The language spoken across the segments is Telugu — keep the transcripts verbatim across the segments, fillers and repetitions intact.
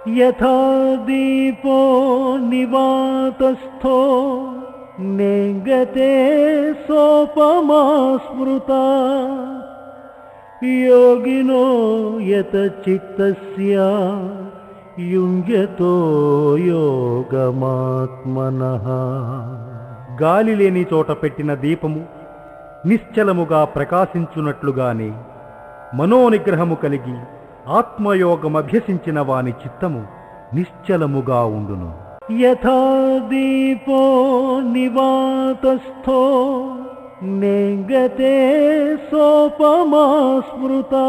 యథా దీపో నివాతస్థో నేంగతే సోపమా స్మృతా యోగినో యత చిత్తస్య యుంజతో యోగమాత్మనః. గాలి లేని చోట పెట్టిన దీపము నిశ్చలముగా ప్రకాశించునట్లుగానే మనోనిగ్రహము కలిగి ఆత్మయోగమభ్యసించిన వాని చిత్తము నిశ్చలముగా ఉండును. యథా దీపో నివాతస్థో నేంగతే సోపమా స్మృతా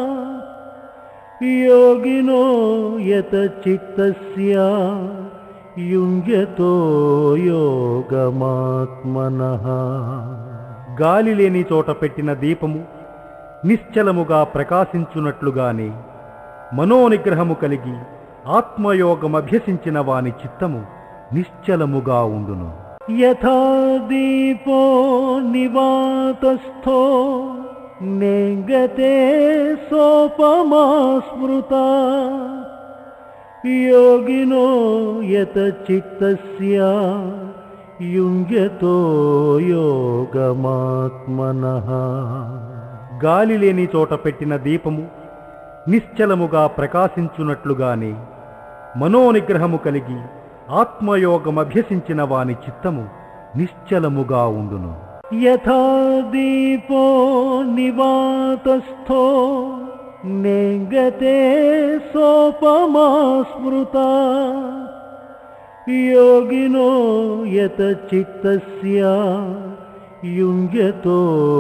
యోగినో యత చిత్తస్య యుంజతో యోగమాత్మనః. గాలి లేని చోట పెట్టిన దీపము నిశ్చలముగా ప్రకాశించునట్లుగానే మనోనిగ్రహము కలిగి ఆత్మయోగమభ్యసించిన వాని చిత్తము నిశ్చలముగా ఉండును. యథా దీపో నివాతస్థో నేంగతే సోపమా స్మృతా యోగినో యత చిత్తస్య యుంజతో యోగమాత్మనః. గాలి లేని చోట పెట్టిన దీపము నిశ్చలముగా ప్రకాశించునట్లుగానే మనోనిగ్రహము కలిగి ఆత్మయోగమభ్యసించిన వాని చిత్తము నిశ్చలముగా ఉండును. యథా దీపో నివాతస్థో నేంగతే సోపమా స్మృతా యోగినో యత చిత్తస్య యుంజతో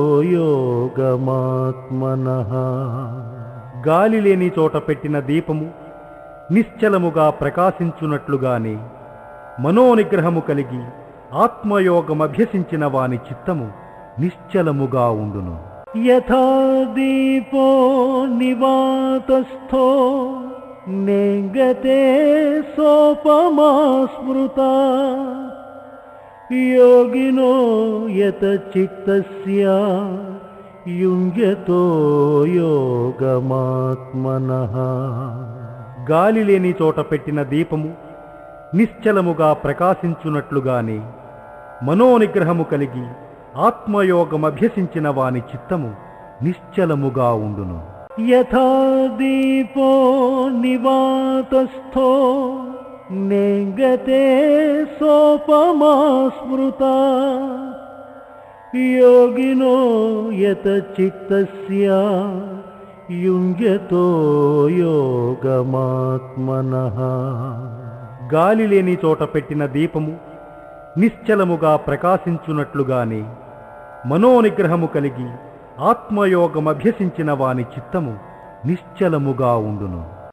యోగమాత్మనః. గాలి లేని చోట పెట్టిన దీపము నిశ్చలముగా ప్రకాశించునట్లుగానే మనోనిగ్రహము కలిగి ఆత్మయోగమభ్యసించిన వాని చిత్తము నిశ్చలముగా ఉండును. యథా దీపో నివాతస్థో నేంగతే సోపమా స్మృతా యోగినో యత చిత్తస్య యుంజతో యోగమాత్మనః. గాలి లేని చోట పెట్టిన దీపము నిశ్చలముగా ప్రకాశించునట్లుగానే మనోనిగ్రహము కలిగి ఆత్మయోగమభ్యసించిన వాని చిత్తము నిశ్చలముగా ఉండును. యథా దీపో నివాతస్థో నేంగతే సోపమా స్మృతా యోగినో యత చిత్తస్య యుంజతో యోగమాత్మనః. గాలి లేని చోట పెట్టిన దీపము నిశ్చలముగా ప్రకాశించునట్లుగానే మనోనిగ్రహము కలిగి ఆత్మయోగమభ్యసించిన వాని చిత్తము నిశ్చలముగా ఉండును.